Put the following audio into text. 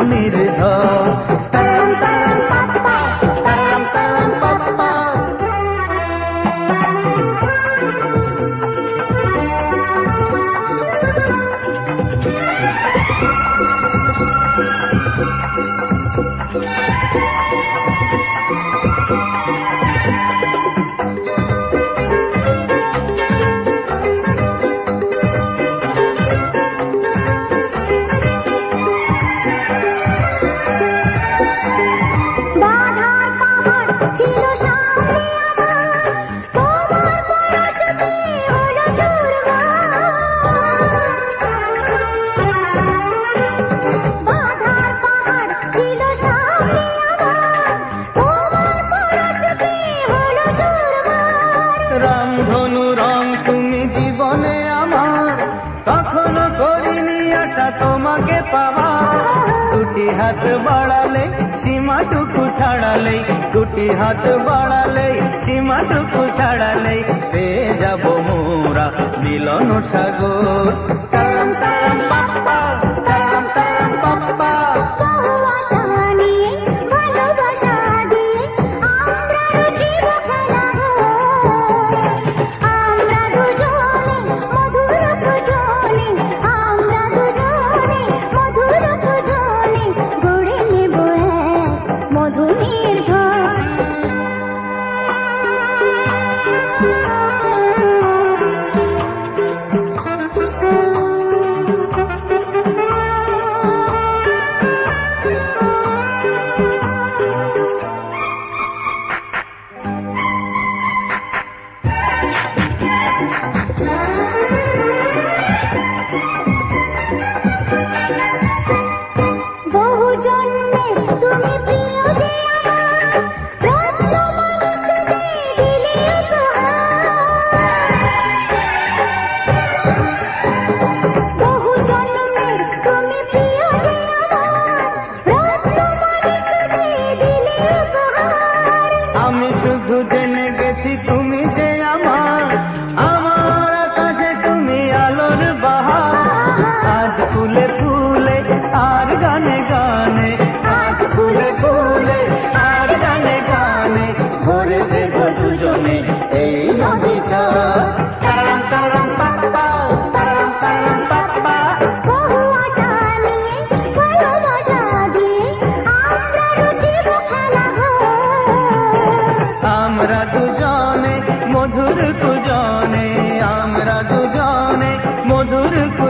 মধুনির ঝড়। তারাম তারাম পাপ্পা, তারাম তারাম পাপ্পা। রামধনু রং তুমি জীবনে আমার, কখনো করিনি আশা তোমাকে পাওয়া। দুটি হাত বাড়ালে সীমাটুকু ছাড়ালে, দুটি হাত বাড়ালে সীমাটুকু ছাড়ালে পেয়ে যাব মোরা মিলন সাগর। তারাম তারাম পাপ্পা, তারাম তারাম পাপ্পা। আমি শুধু জেনে গেছি তুমি যে আমার, আমার আকাশে তুমি আলোর বাহার। আজ ফুলে ফুলে আর গানে গানে, আজ ফুলে ফুলে আর গানে গানে ভরে দেব দুজনে এই নদী চর। তারাম তারাম পাপ্পা, তারাম তারাম পাপ্পা। বহু আশা নিয়ে ভালোবাসা দিয়ে আমরা রচিব খেলা ঘর। আমরা দুজনে মধুর কুজনে, আমরা দুজনে মধুর